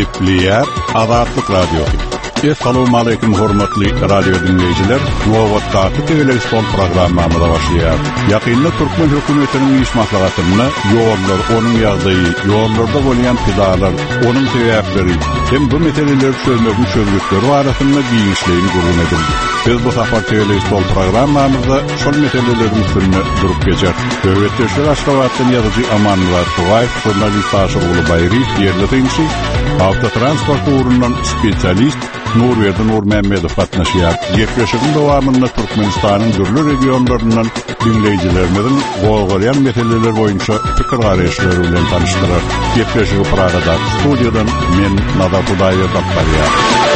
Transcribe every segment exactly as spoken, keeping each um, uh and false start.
Gepleyer Azatlyk Radiosu. Assalamu alaykum hormatly radio dinleyijiler. Nowatda televizyon programmamyza başlaýar. Ýakynda Türkmen hökümetiniň iş maslahatyny, ýollar, onuň ýagdaýy, ýollarda bolýan pidalar, onuň sebäpleri hem bu meseleler çözmegin çözgüçleri arasynda giýişleýin gurulma edildi. Biz bu safar televizyon programmamyzda şol meselelerin üstünde durup geçer. Döwletdeşler Aşgabatdan ýazyjy Amanullah Tuwaýew, jurnalist Aşyk Ulubayry, ýerli Avtotransport urundan spesialist Nurverdi Nur Mehmedov gatnaşýar. Ýetmişiň dowamında Türkmenistanyň dürli regionlaryndan dinleýijilerimizin golgolyan meseleler boýunça pikir garaşlary bilen tanışdyrar. Ýetmişiň Pragada studiýadan men Nazar Hudaýew tapýar.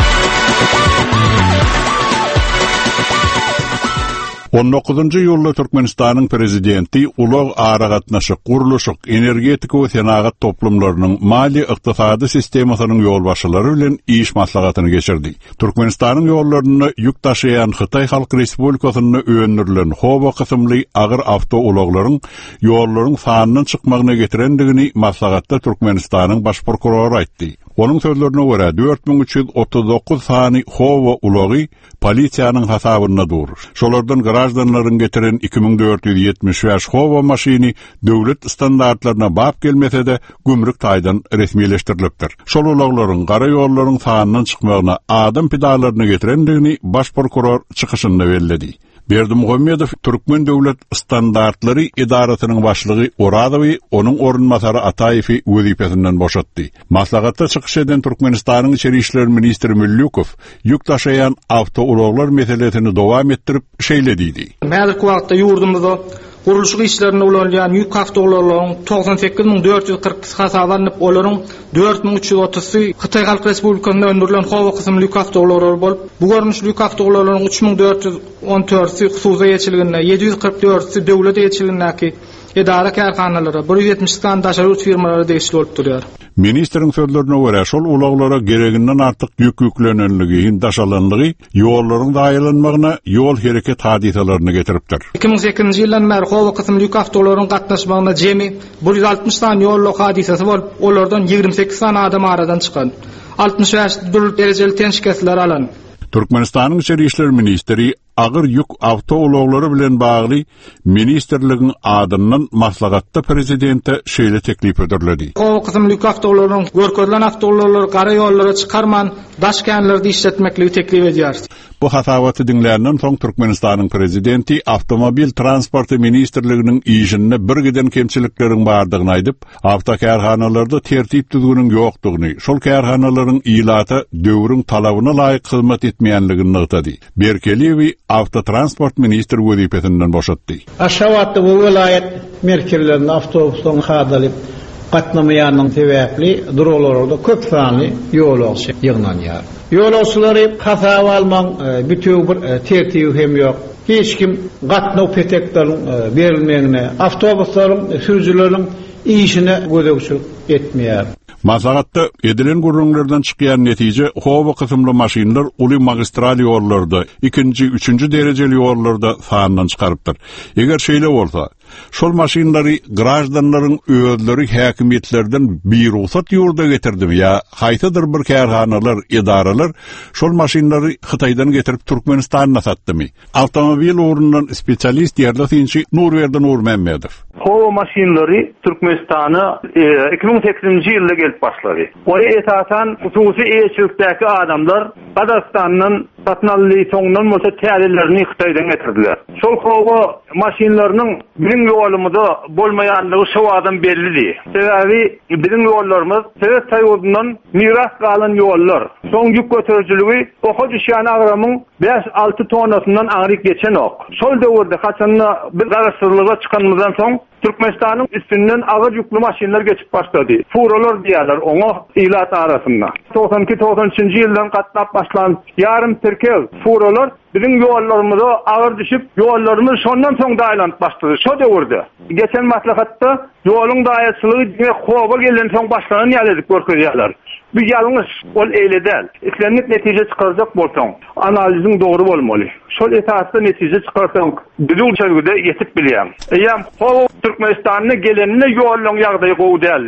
on dokuzuncu ýylda Türkmenistanyň prezidenti ulug ara gatnaşyk, guruluşyk, energetik we senagat toplumlarynyň mali ykdysady sistemasynyň ýolbaşçylary bilen iş maslahatyny geçirdi. Türkmenistanyň ýollaryny ýük taşıyan Hytaý Halk Respublikasyny öňürilen Howa kysymly agyr awto uluglaryň ýollaryň sanynyň çykmagyna getirendigini maslahatda Türkmenistanyň baş prokurory aýtdy. Onun sözlerine göre dört bin üç yüz otuz dokuz sany Howa ulugy polisiýanyň hasabyna durur. Şolardan garajdanlaryň getiren iki bin dört yüz ýetmiş beş Howa maşyny döwlet standartlaryna bap gelmese-de gümrük taýdan resmileşdirilipdir. Şol uluglaryň gara ýollaryň sanynyň çykmagyna adam pidalaryny getirendigini baş prokuror çykyşynda bellädi. Berdimuhammedow Türkmen döwlet standartlary idarasynyň başlygy Oradowy onuň orunmasary Ataýewi wezipesinden boşatdy. Maslahatda çykyş eden Türkmenistanyň içeri işler ministri Müllükow ýük taşıyan awto uluglar meselesini dowam etdirip şeýlediydi. Häzirki wagtda ýurdumyzda guruluşyk işlerine ulanýan ýük awtolaryň doksan sekiz bin dört yüz kırk hasarlanyp, olaryň dört bin üç yüz otuz Hytaý Halk Respublikasyna öndürilen Howa kysymly ýük awtolary bolup, bu görnüşli ýük awtolaryň üç bin dört yüz on dörtsi hususy ýetişiligine, yedi yüz kırk dörtsi döwlet ýetişiligine, idara karhanalary, bir yüz ýetmiş daşary firmalary değişik bolup durýar. Ministriň sözlerine göre şol ulaglara gereginden artyk ýük ýüklenenligi, daşalanlygy ýollaryň daýylanmagyna, ýol hereket hadiselerini getiripdir. iki bin sekizinji ýyldan beri Howa kysymly ýük awtolaryň gatnaşmagyna jemi bir yüz altmış sany ýolluk hadisesi bolup, olardan ýigirmi sekiz sany adam aradan çykan. altmış beş dürlük derejeli tenşiketler alan. Türkmenistanyň içeri işler ministri agyr ýük awto uluglary bilen bagly ministrligiň adyndan maslahatda prezidente şeýle teklip edirildi. O kysymly ýük awtolaryň görkezlen awtolary gara ýollara çykarman, daşkanlary işletmekligi teklip edýär. Bu hasabaty dinlärenden soň Türkmenistanyň prezidenti Awtomobil transporty ministrliginiň işinde bir giden kemçilikleriň bardygyny aýdyp, awtokarhanalarda tertip düzgünüň ýokdugyny, şol karhanalaryň ilaty döwrüň talabyna laýyk hyzmat etmeýänligini aýtdy. Berkeliwi Avtotransport ministri wezipesinden boşatdy. Aşgabatda bu vilayet merkezlerinde awtobuslaryň hadalyp gatnamaýanyň sebäpli durullarda köp sanly ýolagçy ýygnanýar. Ýolagçylary hasaba almaň bütüň bir tertibi hem ýok. Hiç kim gatnaw peteklerini berilmegine, awtobuslaryň sürüjileriň işine gözegçilik etmeýär. Maslahatda edilen gurrunlardan çykýan netije Howa kysymly maşynalar uly magistral ýollarda, ikinji, üçünji derejeli ýollarda sanyny çykarypdyr. Eger şeýle bolsa, şol maşynalary grajdanlaryň özleri häkimetlerden bir ruhsat ýurda getirdimi ýa haýtadyr bir karhanalar, idaralar şol maşynalary Hytaýdan getirip Türkmenistanyna satdymy? Awtomobil urundan spesialist ýerli Nurverdi Nur Mehmedov. Howa maşynlary Türkmenistana iki bin sekizinji ýylda gelip başlady. O esasan hususy eýçilikdäki adamlar Kazakstanyň satnaly soňdan bolsa täzelerini Hytaýdan getirdiler. Şol Howa maşynlarynyň biziň ýolumyzda bolmaýanlygy şu adam belli. Sebäbi biziň ýollarymyz Sowet Soýuzynyň miras galan ýollar. Soň ýük götürjüligi oha düşýän agramyň beş alty tonnasynyň aňryk geçen ok. Şol döwürde haçanna bir garaşdyrlyga çykanmyzdan soň Türkmenistanyň üstünden agyr ýüklü maşynlar geçip başlady. Furolar diýerler oňa ilat arasynda. doksan iki doksan üçinji ýyldan gatnap başlan ýarym terkew furolar biziň ýollarymyza agyr düşüp ýollarymyz şondan soň daýlanyp başlady. Şo döwürde geçen maslahatda ýoluň daýaçylygy Howa gelen soň başlanan ýalydyk görkezýärler. Bu ýalňyş ol eýle däl. Islenip netije çykarjak bolsaň, analiziň dogry bolmaly. Şol esasda netije çykarsaň, düzgün şekilde ýetip bilýär. Eýem Howa Türkmenistanyna gelenine ýoluň ýagdaýy gowy däldi.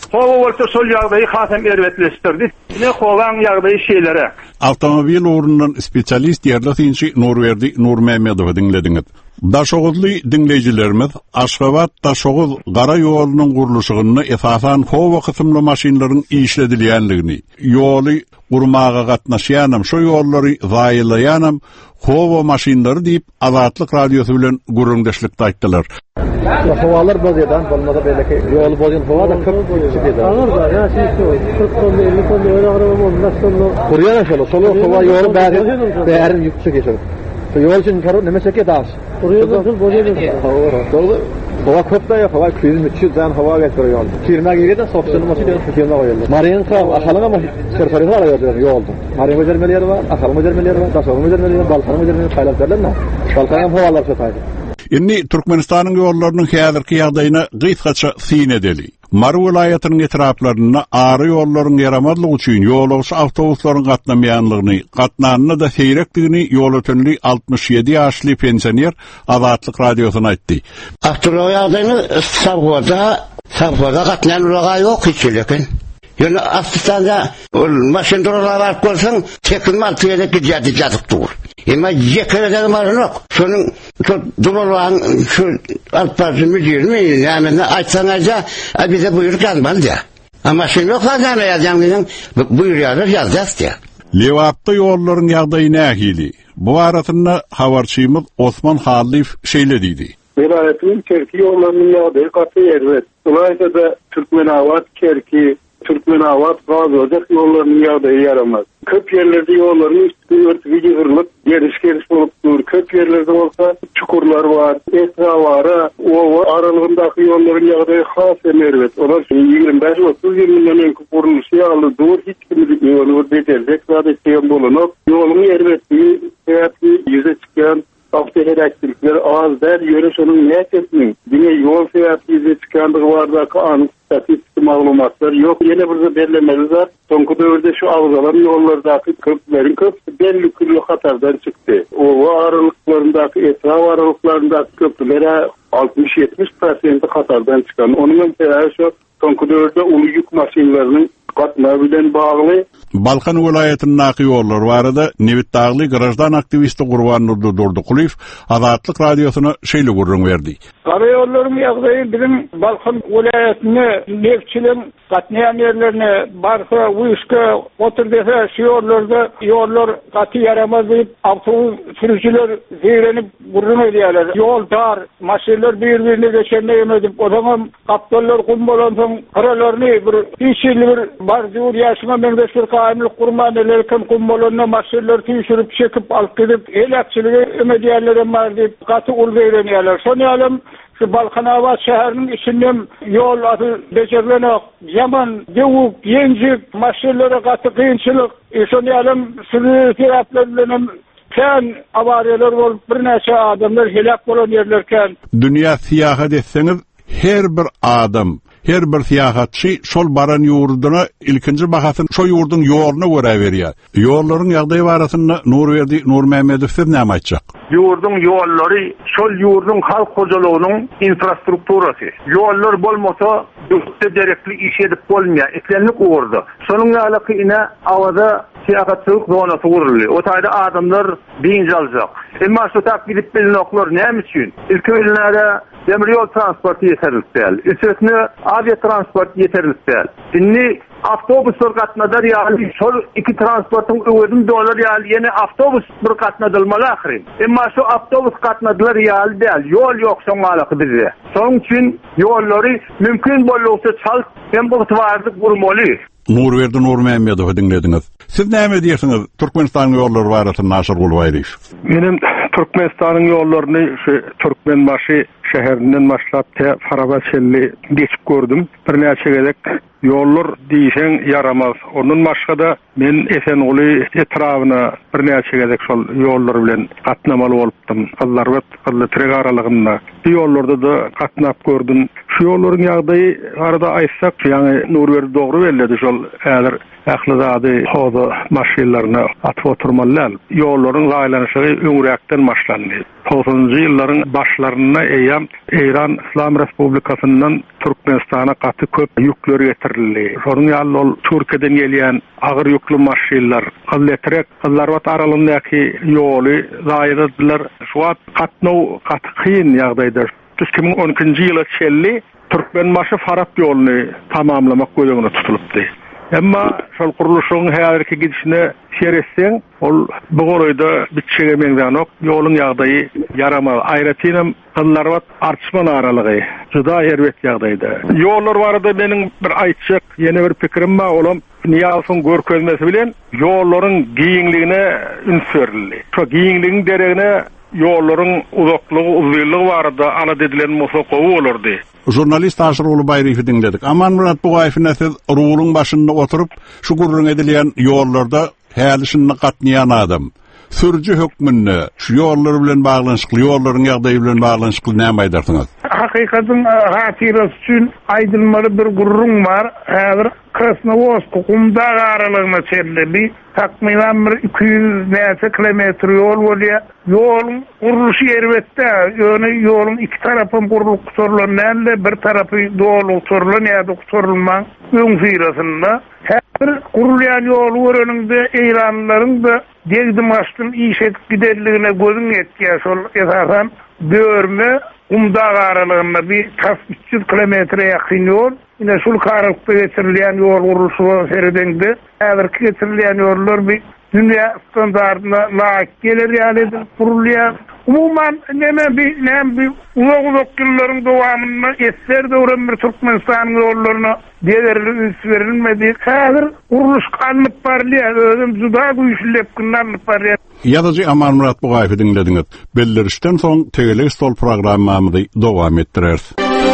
Howa bolsa şol ýagdaýy hasam erwetleşdirdi. Ne howaň ýagdaýy şeýlere. Avtomobil urundan spesialist ýerleşinçi Nurwerdi Nurmehmedow dinlediňiz. Daşoğuzly dinleyijilerimiz Aşgabat Daşoğuz gara ýolunyň gurulşygyny esasan howa kysymly maşinlaryň işledilýänligini, ýoly gurmaga gatnaşýanam şo ýollary zaýylaýanam howa maşinlary diýip Azatlyk radiosu bilen gurulmdaşlykda aýtdylar. Howalar bolýardan, bolmada belki ýol bolýan howa da köp bolýar. Anar da ya kırk ton elli ton öyle araba bolmaz sonra. Kurýan şol, şol howa ýoly bäri bäri ýüksek geçer. Yol için karo nemeseke daş. Kurýan şol bolýar. Doğru. Hava köpde yok, hava yüz üç yüz dan hava getiriyor yolda. Kirme gibi de sopsunu maşinleri tutuyorlar koyuyorlar. Mariyanka ahalına mı serferi var ya yolda. Mariyan özelmeleri var, ahal özelmeleri var, taşol özelmeleri var, balkan özelmeleri paylaşırlar mı? Balkan hem havalar sataydı. Inni Türkmenistan'ın yollarının häzirki ýagdaýyna gysgaça syn edeli. Mary vilayatynyň etraplaryna ary ýollaryň ýaramadlygy üçin ýolagçy awtobuslaryň gatnamaýanlygyny, gatnanyny da seýrekdigini ýol ötünli altmış ýedi ýaşly pensioner Azatlyk radiosyna aýtdy. Awtobuslaryň ýagdaýyny savgoda, savgoda gatnanylgy ýok hiç lekin. Ýöne astanda maşynlara baryp görseň, tekin mal tüýede gidýärdi jadyk dur. Ema yekereden marynok. Şonuň şu durulaň şu alpazı müdirmi, ýani aýtsaňaja, a bize buyruk ýazmaly. Ama şeň ýok hazana ýazýan, buyruk ýazýasdy. Lewapda ýollaryň ýagdaýy nähili. Bu arasyna habarçymyz Osman Halif şeýledidi. Vilayatyň kerki ýollarynyň ýagdaýy gaty erwet. Ulayda da Türkmenawat kerki Türkmenawat gazojak ýollarynyň ýagdaýy ýaramaz. Köp ýerlerde ýollaryň üstü örtügi ýygyrlyp, geriş-geriş bolup dur. Köp ýerlerde bolsa çukurlar bar, etrawara, owa aralygyndaky ýollaryň ýagdaýy hasam erwet. Olar ýygrimi beş otuz ýyldan öňki gurulşy ýaly dur hiç kim ýoly bedelek zat etýän bolanyp, ýoluň erwetli, täpli ýüze çykýan awtoherakçilikler az der ýöre şonuň näçesini diňe ýol seýaty ýüze çykýandygy bardaky anyk statistik maglumatlar ýok. Ýene bir bellemeli zat. Soňky döwürde şu awzalan ýollardaky köpleriň köpsi belli türlü hatardan çykdy. O aralyklaryndaky, etraf aralyklaryndaky köplere altmış ýetmiş prosent hatardan çykan. Onuň sebäbi şu soňky döwürde uly ýük maşinlarynyň gatnaşy bilen bagly Balkan vilayatynyň naky ýollar barada Nevit Dagly grajdan aktivisti Gurban Durdukuliw Azatlyk radiosyna şeýle gurrun berdi. Gara ýollaryň ýagdaýy bizim Balkan vilayatyny nevçiliň gatnaýan ýerlerine barka uýuşka oturdesa şu ýollarda ýollar gaty ýaramaz diýip awtobus sürüjüler zeýrenip gurrun edýärler. Ýol dar, maşinler bir-birine geçenle ýemedip, o zaman kapdollar kum bolan soň garalaryny bir işli bir barjur ýaşyna meňdeşler kaýmlyk gurman elerken kum bolanyna maşinler tüýşürip çekip alyp gidip elçiligi ömedýärler bar diýip gaty ul beýrenýärler. Şonu şu Balkanawat şäheriniň içinden ýol aty bejerlenek, ýaman, dewuk, ýenjik, maşinlere gaty kynçylyk, şonu ýalym sürüjüler bilen kän awariýalar bolup bir näçe adamlar helak bolan ýerlerken. Dünýä siýahat etseňiz, her bir adam her bir siýahatçy şol baran ýurduna ilkinji bahasyn şo ýurdun ýoluny görä berýär. Ýollaryň ýagdaýy barasyna Nurwerdi Nurmehmedow näme aýtjak? Ýurdun ýollary şol ýurdun halk hojalygynyň infrastrukturasy. Ýollar bolmasa ýurtda derekli iş edip bolmaýar. Eklenlik uğurdu. Şonuň ýalykyna awada siýahatçylyk zonasy gurulýar. O taýda adamlar biňji aljak. Emma şu tak gidip bilinoklar näme üçin? Ilki ýerlerde demir ýol transporty ýeterlik däl. Üstüne avia transport ýeterlik däl. Inni avtobuslar gatnadar ýaly şol iki transportyň öwrüň dolar ýaly ýene avtobus bir gatnadylmaly ahyryn. Emma şu avtobus gatnadylar ýaly däl. Ýol ýok şoňalaky bizde. Şoň üçin ýollary mümkin bolýarsa çal hem bu twardyk gurmaly. Nurwerdi Nurmehmedow dinlediňiz. Siz näme diýersiňiz? Türkmenistanyň ýollary barasyna Naşyr Gulbaýew. Benim Türkmenistanyň ýollaryny şu Türkmenbaşy şäherinden başlap te Farabaşelli geçip gördüm. Bir näçe gedek ýollar diýsen yaramaz. Onun başga da men Esenguly etrawyna bir näçe gedek şol ýollar bilen gatnamaly bolupdym. Azarbat qılly treg aralygynda. Bu ýollarda da gatnap gördüm. Şu ýollaryň ýagdaýy arada aýtsak, ýani Nurwerdi dogry bellädi şol häzir ählizady hoza maşinlaryna atyp oturmalylar. Ýollaryň gaýlanyşy öňürekden başlandy. doksanjy ýyllaryň başlaryna eýär hem İran İslam Respublikasynyň Türkmenistana gaty köp ýükler getirildi. Şonuň ýaly ol Türkiýeden gelýän agyr ýüklü maşynlar, Halletrek, Hallarwat aralyndaky ýoly zaýydylar. Şu wagt gatnaw gaty kyn ýagdaýda. iki bin on ikinji ýyla çelli Türkmen maşy Farap ýoluny tamamlamak gözüňde tutulupdy. Emma şol guruluşyň häzirki gidişine seretseň, ol bu goroýda bitşege meňdanok ýoluň ýagdaýy yarama. Aýratynam Hallarwat artşman aralygy juda herwet ýagdaýda. Ýollar barada meniň bir aýtjak ýene bir pikirim bar, olam Niýasyň görkezmesi bilen ýollaryň giýinligine ünsörildi. Şo giýinligiň deregine ýollaryň uzaklygy, uzunlygy barada ala dedilen musaqa bolardy. Jurnalist Aşyr Ulu Baýryfy dinledik. Aman Murat Bugaýew näse rulyň başynda oturup şu gurrun edilen ýollarda häzirşinni gatnaýan adam. Sürücü hökmünde şu ýollar bilen baglanyşykly, ýollaryň ýagdaýy bilen baglanyşykly näme aýdarsyňyz? Hakikaten hatırası üçün aydınmalı bir gurrun var. Häzir Krasnovodsk Kumda aralygyna çeldi. Takmylan bir iki yüz kilometre yol bolýar. Yolun guruluşy erwetde, ýöne yolun iki tarapy gurulup sorlanýan, bir tarapy dolu sorlanýar, sorlanmaň öň firasynda. Häzir gurulýan ýol görünýände eýranlaryň da degdim açdym işek giderligine gözüň etýär. Şol esasan görme Kumda aralygyna bir üç yüz kilometre ýakyn ýol. Ine şol kararykda geçirilýän ýol gurulşy seredengde. Häzirki geçirilýän ýollar bir dünýä standardyna laýyk gelir ýaly gurulýar. Umuman näme bir näme bir uzak ýyllaryň dowamyny esser döwren bir Türkmenistan ýollaryna deglerli üns berilmedi. Häzir guruluş alınıp barlýar, özüm juda güýçlep günläp barlýar. Ýazyjy Aman Murat Bugaýew dinlediňiz. Bellerişden soň Tegelik Stol programmamyzy dowam etdirýäris.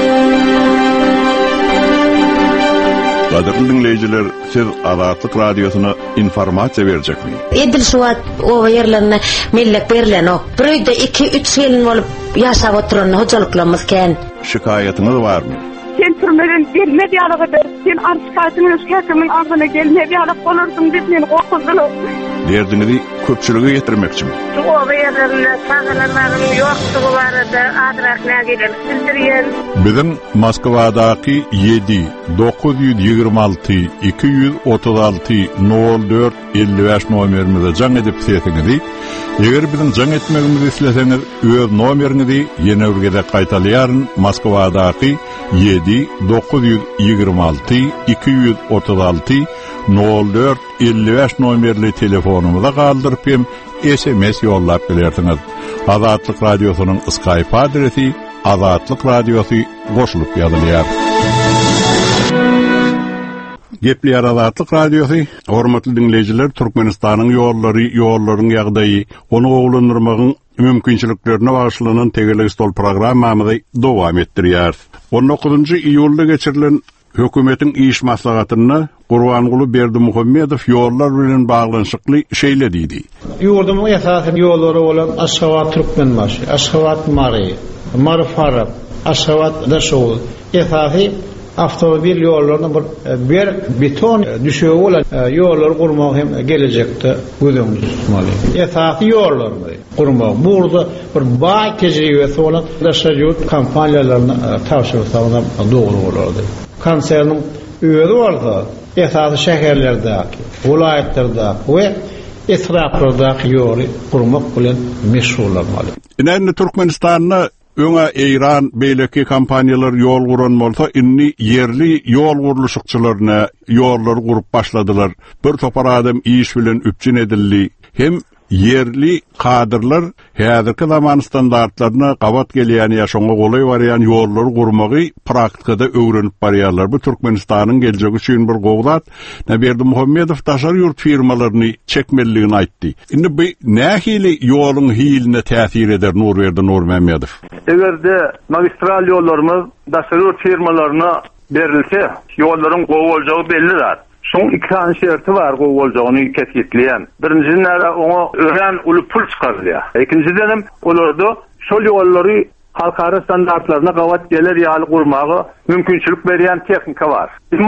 Qadirli dinleyijiler, siz Azatlyk radiosyna informasiýa berjekmi? Edil şuwat o ýerlerine mellek berilen ok. Birde iki üç ýyl bolup ýaşap oturan hojalyklymyz ken. Şikaýatyňyz barmy? Sen türmeden gelmedi ýalygy, sen arşykatyny şäkimiň agyna gelmedi ýalyk bolardyň diýip meni gorkuzdylar. Derdinizi köpçülüge getirmekçimi? O ýerlerine sagalanlarym ýokdugy barada adrak nägelen bildirýän. Bizim Moskwadaky yedi dokuz yüz ýygrima alty iki yüz otuz alty nol dört elli beş nomerimize jaň edip setiňizi, eger bizim jaň etmegimizi isleseňiz, öz nomerinizi ýene birgede gaýtalýaryn. Moskwadaky yedi dokuz yüz ýygrima alty iki yüz otuz alty nol dört elli beş nomerli telefonumuza galdyryp hem S M S ýollap bilersiňiz. Azatlyk radiosynyň Skype adresi Azatlyk radiosu goşulup ýazylýar. Gepler Azatlyk radiosu, hormatly dinleyijiler, Türkmenistanyň ýollary, ýollaryň ýagdaýy, onu oglandyrymagyň mümkinçiliklerine bagyşlanan Tegelik Stol programmamyzy dowam etdirýär. on dokuzunji iýulda geçirilen hökümetiň iş maslahatyna Gurbanguly Berdimuhammedow ýollar bilen baglanyşykly şeýle diýdi. Ýurdumyň esasy ýollary bolan Aşgabat Türkmenmaşy, Aşgabat Mary, Mary Farap, Aşgabat Daşow. Esasy avtomobil ýollaryny bir bir beton düşegi bolan ýollar gurmak hem gelecekde gözüňde tutmaly. Esasy ýollar gurmak. Burada bir baý tejribesi bolan daşajyt kompaniýalaryna tawsiýe etýän dogry bolardy. Konserniň öýüri barda, esasy şäherlerdäki, vilayatlerde we etraplardaky ýoly gurmak bilen meşgullanmaly. Ine Türkmenistanyň öňe Eýran beýleki kompaniýalar ýol guran bolsa, inni yerli ýol guruluşçylaryna ýollar gurup başladylar. Bir topar adam iş bilen üpçün edildi. Hem yerli kadrlar häzirki zaman standartlaryna gabat gelýän ýaşaňa golay barýan ýollar gurmagy praktikada öwrenip barýarlar. Bu Türkmenistanyň geljegi üçin bir gowdat. Berdimuhammedow taşar ýurt firmalaryny çekmeligini aýtdy. Indi bu nähili ýoluň hiline täsir eder Nurberdi Nurmammedow? Egerde magistral ýollarymyz taşar ýurt firmalaryna berilse, ýollaryň gowuljagy bellidir. Son iki tane şerti var gowuljagyny kesgitleyen. Birinji näre oňa ören uly pul çykarylýar. Ikinciden olurdy şol ýollary halkara standartlaryna gawat geler ýaly gurmagy mümkinçilik berýän tehnika var. Emma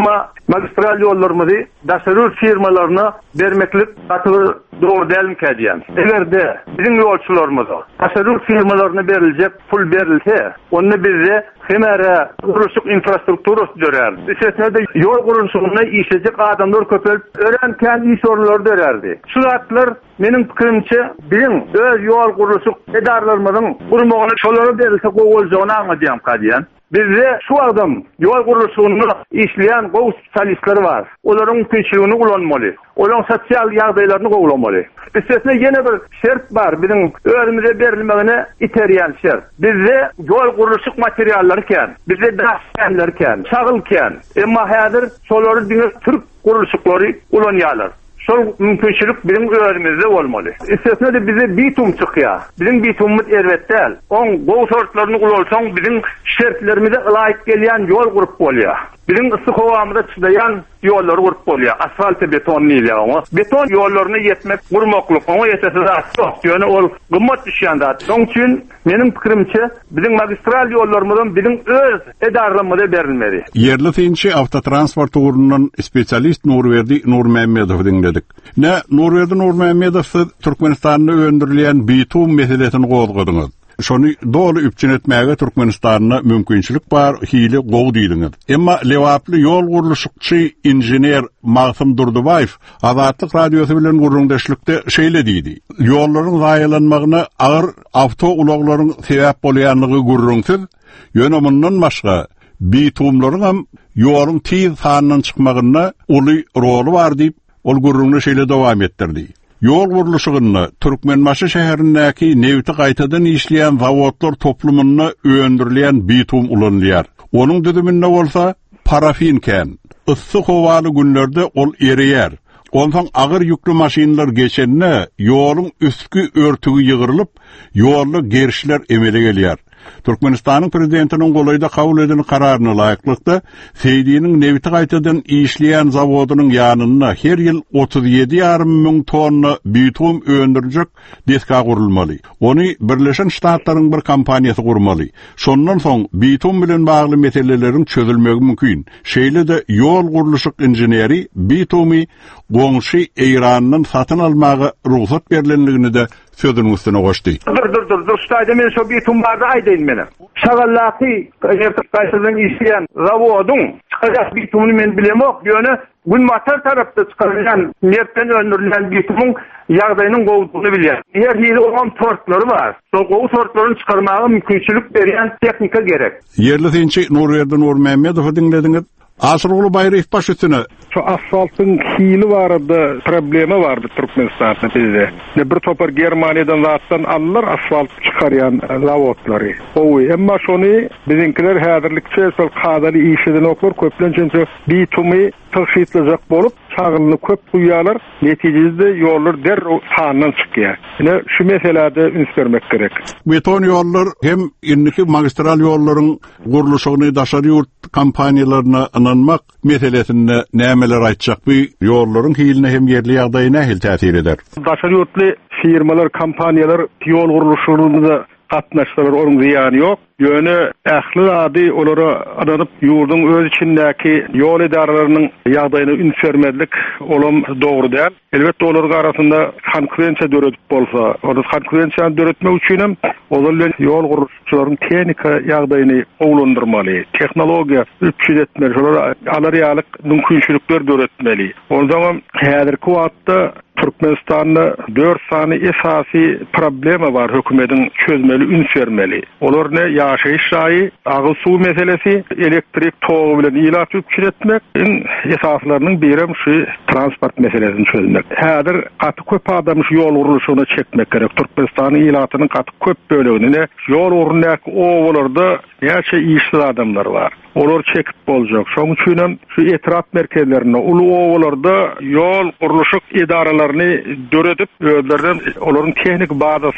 magistral yollarymyzy daşarur firmalaryna bermeklik gatyr dogry dälmi kädiýän. Egerde bizim ýolçularymyza daşarur firmalaryna beriljek pul berilse, onu bizde hemere gurulşyk infrastrukturasy dörer. Esasında ýol gurulşygyna işlejek adamlar köpelip öğrenken iş orunları dörerdi. Şu zatlar menin pikirimçe bizim öz ýol gurulşyk edarlarymyzyň gurmagyna şolary berilse gowuljagyny anlaýdym kadýan. Bizde şu adam ýol gurulşygyny işleýän gow spesialistleri var. Olaryň mümkinçiligini kullanmaly. Olaryň sosial ýagdaýlaryny gowlamaly. Esasında ýene bir şert bar, bizim özümüze berilmegine iterýän şert. Bizde ýol gurulşyk materiallary ken, bizde daşlar ken, çagyl ken, emma häzir şolary diňe türk gurulşyklary ulanýarlar. Şol mümkinçilik bizim özümizde bolmaly. Esasında bize bitum çykýar. Bizim bitumumyz erwetdäl. On gow sortlaryny ulansaň bizim şertlerimize laýyk gelýän ýol gurup bolýar. Bizim ısyk howamyzda çydaýan ýollary gurup bolýar. Asfalt beton ýylýar. Beton ýollaryna ýetmek gurmaklyk, oňa ýetese asfalt ýöne ol gymmat düşýän zat. Şoň üçin menin pikirimçe bizim magistral ýollarymyzdan bizim öz edarlarymyza berilmeli. Yerli tinçi avtotransport ugrundan spesialist Nurberdi Nurmammedow dinledik. Ne Nurberdi Nurmammedow Türkmenistanda öndürilen bitum meselesini gozgadyňyz. Şonu dolu üpçün etmäge Türkmenistanyna mümkinçilik bar, hili gow diýdiňiz. Emma lewaply ýol gurulşykçy injener Magtym Durdubaýew Azatlyk radiosu bilen guruldaşlykda şeýle diýdi. Ýollaryň zaýalanmagyna agyr awto ulaglaryň sebäp bolýanlygy gurrunsyz, ýöne mundan başga bitumlaryň hem ýoluň tiz sanynyň çykmagyna uly roli bar diýip ol gurrunly şeýle dowam etdirdi. Ýol gurulşygyny Türkmenmaşy şäherindäki newti gaýtadan işleýän zawodlar toplumyna öndürilen bitum ulanýar. Onuň düdüminde bolsa parafin ken. Issyk howaly günlerde ol eriýär. Ondan agyr ýüklü maşynalar geçenne ýoluň üstki örtügi ýygyrylyp, ýolly gerişler emele gelýär. Türkmenistanyň prezidentiniň golayda kabul edilen kararyna laýyklykda Seýdiňiň newti gaýtadan işleýän zawodynyň ýanyna her ýyl otuz ýedi ýarrym müň tonna bitum öndürjek deska gurulmaly. Ony Birleşen Ştatlaryň bir kompaniýasy gurmaly. Şondan soň bitum bilen bagly meselelerin çözülmegi mümkin. Şeýle de ýol gurulşyk injeneri bitumy goňşy Eýranyň satyn almagy ruhsat berilenligini de sözüň üstüne goşdy. Dur dur dur dur ştaýda men şo bitum barda aýdaýyn meni. Şagallaky ýertikdaşyň işleýän zawodyň çykajak bitumyny men bilemok. Ýöne gün matar tarapda çykarýan mertten öndürilen bitumyň ýagdaýynyň gowdugyny bilýär. Her ýeri olan tortlary bar. Şol gow tortlaryny çykarmagy mümkinçilik berýän tehnika gerek. Yerli tinçi Nurberdi Nurmammedow dinlediňiz. Asroglu Baýryf baş üstüne. Şu asfaltın hili vardı, problemi vardı Türkmenistan'da bizde. Ne bir topar Germaniyadan zattan alırlar asfalt çıkaryan zavodları. Oy, emma şonu bizimkiler häzirlikçe sol kadary işeden oklar köplençe bitumi tırşitlejek bolup çağılını köp duýarlar. Netijede ýollar derrä sanyň çykýar. Ine şu meselede üns bermek gerek. Beton ýollar hem inniki magistral ýollaryň gurulşygyny daşary ýurt kompaniýalaryna ananmak meselesinde nämeler aýtjak bu ýollaryň hiline hem yerli ýagdaýyna hil täsir eder. Daşary ýurtly firmalar, kompaniýalar ýol gurulşygyna gatnaşdylar, onun ziýany ýok. Ýöne ähli ady olara adanyp ýurdun öz içindäki ýol edaralarynyň ýagdaýyna üns bermedlik olam dogry däl. Elbetde olar arasynda konkurensiýa döredip bolsa, onu konkurensiýany döretmek üçin hem olar ýol gurulşyklaryň tehnika ýagdaýyny owlandyrmaly, tehnologiýa üpçüt etmeli, şolar alaryýalyk mümkinçilikler döretmeli. Onu zaman häzirki wagtda Türkmenistan'da dört sany esasy problemi var, hökümetiň çözmeli, üns bermeli. Olar ne ýaşaýyş şaýy, agyl suw meselesi, elektrik togy bilen ýylat üpçüt etmek, esaslarynyň biri şu transport meselesini çözmek. Häzir gaty köp adam şu ýol gurulşygyna çekmek gerek. Türkmenistanyň ýylatynyň gaty köp bölegini ýol gurulşyk owalarda ýaşa işsiz adamlar var. Olar çekip boljak. Şoň üçin hem şu etraf merkezlerine, ulu owalarda ýol gurulşyk edaralaryny döredip, özlerinden olaryň tehnik bazasyny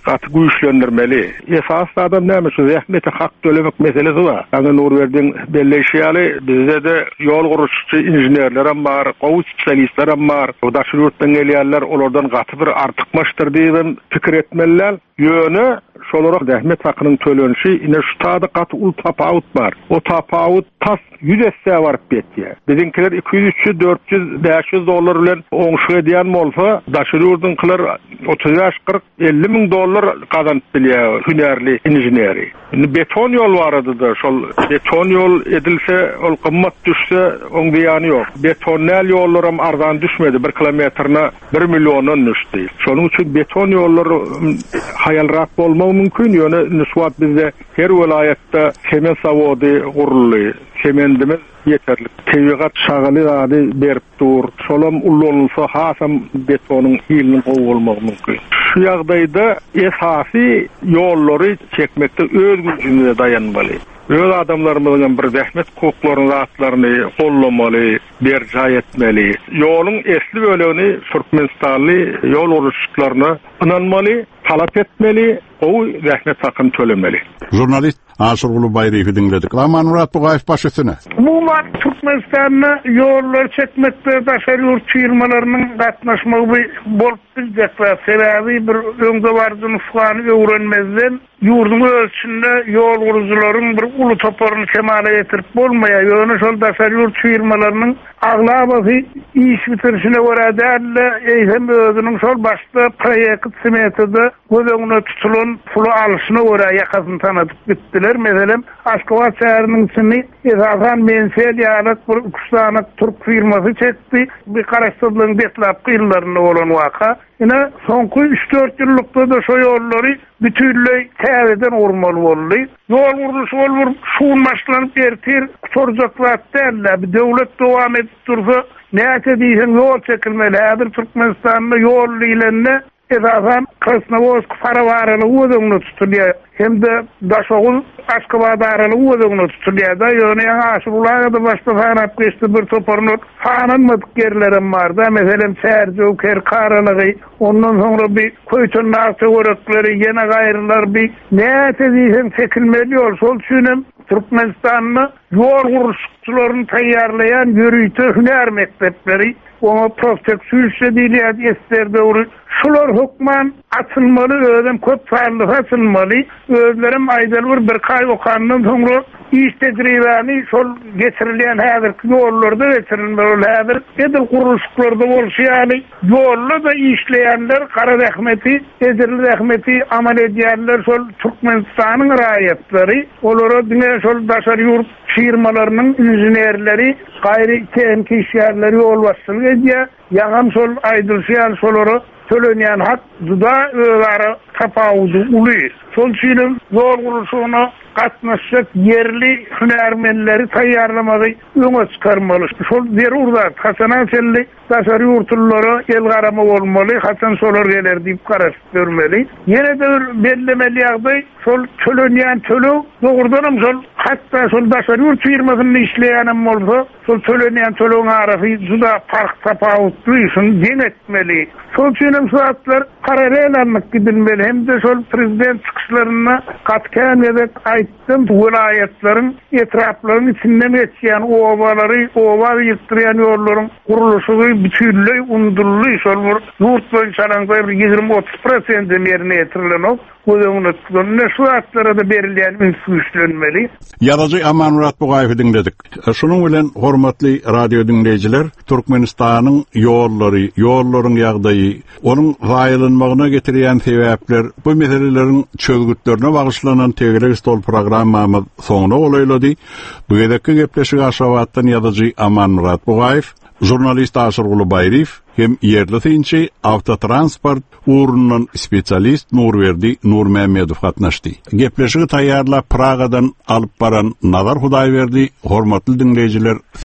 gaty güýçlendirmeli. Esas adam näme şu zähmeti hak tölemek meselesi var. Aňa nur berdiň belleşýäli bizde de ýol guruşçy inženerler hem bar, gowy spesialistler hem bar. Daşy ýurtdan gelýärler, olardan gaty bir artykmaşdyr diýip pikir etmeliler. Ýöne şolara zähmet hakynyň tölenişi ine şu taýda gaty ul tapawut bar. O tapawut tas yüz esse barıp betýär. Biziňkiler iki yüz, üç yüz, dört yüz, beş yüz dollar bilen oňşy edýän bolsa, daşy ýurtdanklar otuz beş, kırk, elli min dollar kazanıp bilýär hünerli injeneri. Beton ýol barady da, şol beton ýol edilse, ol kymmat düşse, oň diýany ýok. Betonnal ýollar hem arzan düşmedi, bir kilometrine bir milyondan düşdi. Şonuň üçin beton ýollar hayalrak bolmagy mümkin. Ýöne nisbat bizde her welaýatda sement zawody gurulýar. Semendimiz yeterli. Tebigat şagaly gady berip dur. Şolam ullanylsa hasam betonyň hilini gowulmagy mümkin. Şu ýagdaýda esasy ýollary çekmekde öz gücüne dayanmaly. Öz adamlarymyň bir zähmet hukuklaryny, zatlaryny gollamaly, berja etmeli. Ýoluň esli bölegini Türkmenistanly ýol uruşçylaryna ynanmaly, talap etmeli, o zähmet hakyn tölemeli. Jurnalist Aşırgulu Bayrif'i dinledik. Aman Murat Bugayev başysyny. Bu wagt Türkmenistan'a ýollar çekmekde daşary ýurt firmalarynyň gatnaşmagy bolup biljekler. Sebebi bir öňde bardy nusgany öwrenmezden ýurdun ölçünde ýol gurucularyň bir uly toparyny kemale getirip bolmaýar. Ýöne şol daşary ýurt firmalarynyň aglabagy iş bitirişine görä dälle eýsem özüniň şol başda proýekt semetinde gözüňe tutulan pulu alyşyna görä ýakasyny tanadyp gitdiler. Meselem Aşgabat şäheriniň içini esasan mensel ýalyk bir ukstanyk Türk firmasy çekdi. Bir garaşdyrlygyň betlapky ýyllaryna bolan waka. Ine soňky üç dört ýyllykda da şo ýollary bütünlüğü täzeden urmaly boldy. Ýol guruluşy bolur, şuun başlanyp bertir, sorjaklar derler. Bir döwlet dowam edip dursa, näçe diýsen ýol çekilmeli. Häzir Türkmenistanda ýol ýylanyna esasan Krasnovodsk farawaryny özüňe tutulýar. Hem de Daşoğul Aşgabat aralygy özüňe tutulýar da, ýöne ýa-aşy bulagda başda fanap geçdi bir toparny fananmadyk yerlerim bar da, meselem Särjewker karalygy, ondan soňra bir köýtün narsa görekleri, ýene gaýrylar bir näçe diýsen çekilmeli ýol. Şol üçin Türkmenistanyň ýol guruşçylaryny taýýarlaýan ýürüýte hüner mektepleri, ona profesör diýilýär ester döwri. Şular hukman açılmaly, özüm köp saýly açılmaly. Özlerim aýdalbyr bir kaý okandan soňra iş tejribäni şol geçirilýän häzirki ýollarda geçirilmeli. Häzir edil guruluşlarda bolýar, ýolda da işleýänler Kara Rahmeti, Ezirli Rahmeti amal edýänler şol Türkmenistanyň raýatlary, olara diňe şol daşary ýurt firmalarynyň inženerleri, gaýry tehnik işgärleri ýol başçylyk edýär. Ýagam şol aýdylýan şolara tölenýän hak juda öwara tapawudy uly. Şol üçin ýol guruluşyna gatnaşyk yerli hünermenleri taýýarlamagy öňe çykarmaly. Şol zerurdat Hasan Aselli daşary ýurtlara el garama bolmaly, haçan şolar geler diýip garaşyp görmeli. Ýene de bellemeli ýagdaý şol tölenýän tölek dogrudan şol hatda şol daşary ýurt firmasyny işleýänem bolsa, şol tölenýän tölegiň arasy juda fark tapawutly, şunu deňetmeli. Şol üçin şuatlar paralellanlyk gidilmeli. Hem de şol prezident çykyşlaryna gatkan edip aýtdym, welaýatlaryň etraplaryň içinden geçýän obalary, oba ýyktyrýan ýollaryň guruluşy bütünlüğü undurly, şol ýurt boýunça ýigirme otuz prosent ýerine ýetirilen o. Gözüňe tutulýan şuatlara da berilýän ünsüçlenmeli. Ýaragy Aman Murat Bugayew dinledik. Şunuň bilen hormatly radio dinleýijiler, Türkmenistanyň ýollary, ýollaryň ýagdaýy, onuň gaýlanmagyna getirýän sebäpler, bu meseleleriň çözgütlerine bagyşlanan Tegele Stol programmamy soňuna golaýlady. Bu ýerdeki gepleşik Aşgabatdan ýazyjy Aman Murat Bugayew, jurnalist Aşırgulu Bayrif, hem yerli tinçi avtotransport urunun spesialist Nurverdi Nurmehmedow gatnaşdy. Gepleşigi taýýarlap Pragadan alyp baran Nazar Hudaýberdi, hormatly dinleýijiler,